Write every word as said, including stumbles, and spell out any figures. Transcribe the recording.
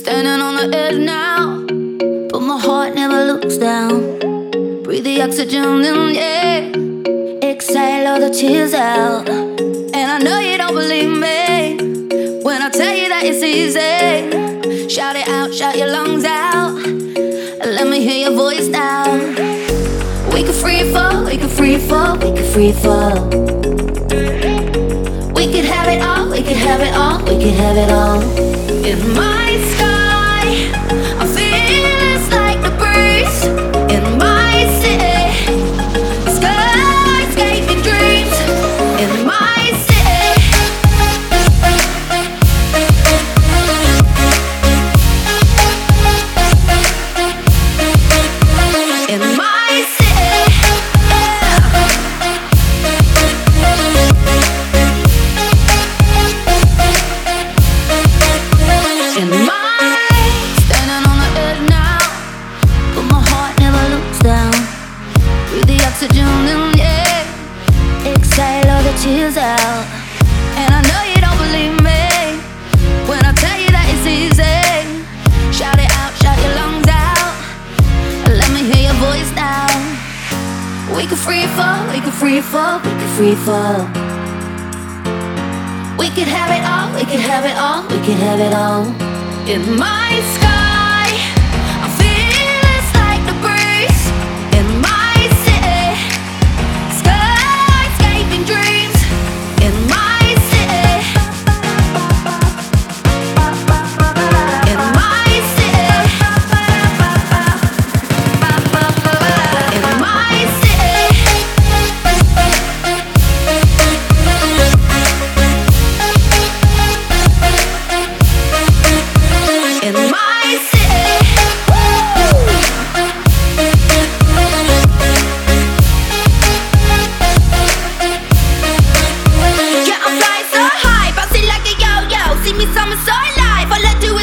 Standing on the edge now, but my heart never looks down. Breathe the oxygen in, yeah. Exhale all the tears out. And I know you don't believe me when I tell you that it's easy. Shout it out, shout your lungs out. Let me hear your voice now. We could free fall, we could free fall, we could free fall. We could have it all, we could have it all, we could have it all. In my sky, I feel it's like the breeze. In my city, skyscaping dreams. In my city, in my city, yeah. In my standing on the edge now, but my heart never looks down. Breathe the oxygen in, yeah. Exhale all the tears out. And I know you don't believe me when I tell you that it's easy. Shout it out, shout your lungs out. Let me hear your voice now. We could free fall, we could free fall, we could free fall. We could have it all, we could have it all, we could have it all. In my sky, I feel it's like the breeze. In my city, skyscaping dreams. In my city, in my city, in my city. In my city, yeah, I'm flying so high, bouncing like a yo-yo. See me summer so alive. All I do